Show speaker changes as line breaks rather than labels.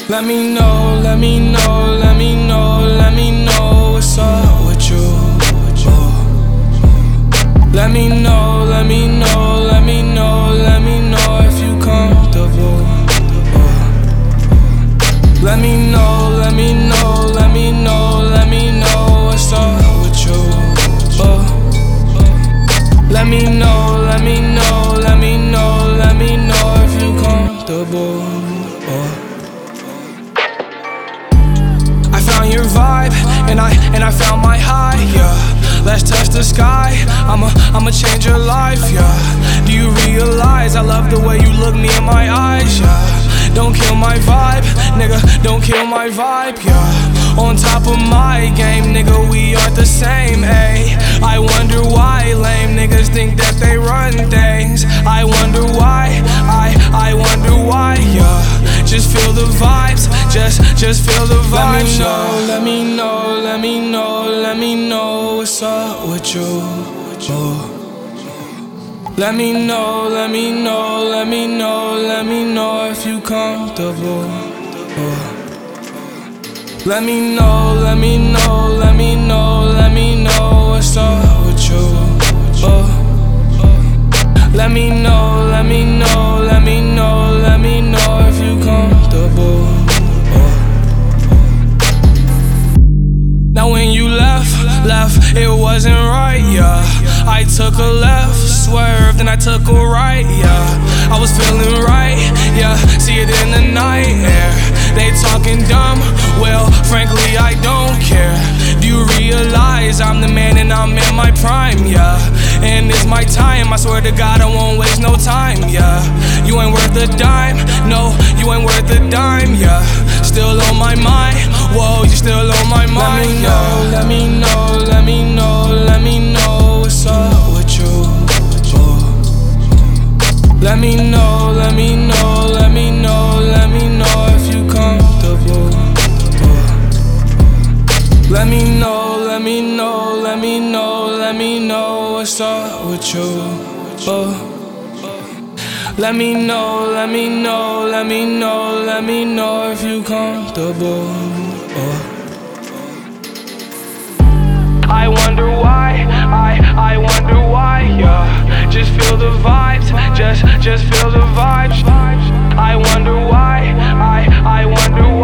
Let me know, let me know, let me know, let me know what's up with you. Let me know, let me know, let me know, let me know if you comfortable. Let me know, let me know, let me know, let me know what's up with you. Let me know, let me know, let me know, let me know if you comfortable. I found your vibe, and I found my high, yeah. Let's touch the sky, I'ma change your life, yeah. Do you realize I love the way you look me in my eyes, yeah. Don't kill my vibe, nigga, don't kill my vibe, yeah. On top of my game, nigga, we aren't the same, ayy. I wonder why lame niggas think that they run things. I wonder why, I wonder why, yeah. Just feel the vibes, just feel the vibes. Let me know, let me know, let me know what's up with you. Let me know, let me know, let me know, let me know if you comfortable. Let me know, let me know, let me know, let me know what's up with you. Let me know, let me know, let me know, let me know if you comfortable. Now when you left, it wasn't right, yeah. I took a left, swerved, and I took a right, yeah. I was feeling right, yeah, see it in the night air. They talking dumb, well, frankly, I don't care. Do you realize I'm the man and I'm in my prime, yeah. And it's my time, I swear to God I won't waste no time, yeah. You ain't worth a dime, no, you ain't worth a dime, yeah. Still on my mind, whoa, you still on my mind, yeah. Let me know, let me know, let me know what's up with you. Let me know, let me know, let me know, let me know if you comfortable. Let me know, let me know, let me know, let me know what's up with you. Let me know, let me know, let me know, let me know if you comfortable. I wonder why, I wonder why, yeah. Just feel the vibes, just feel the vibes. I wonder why, I wonder why.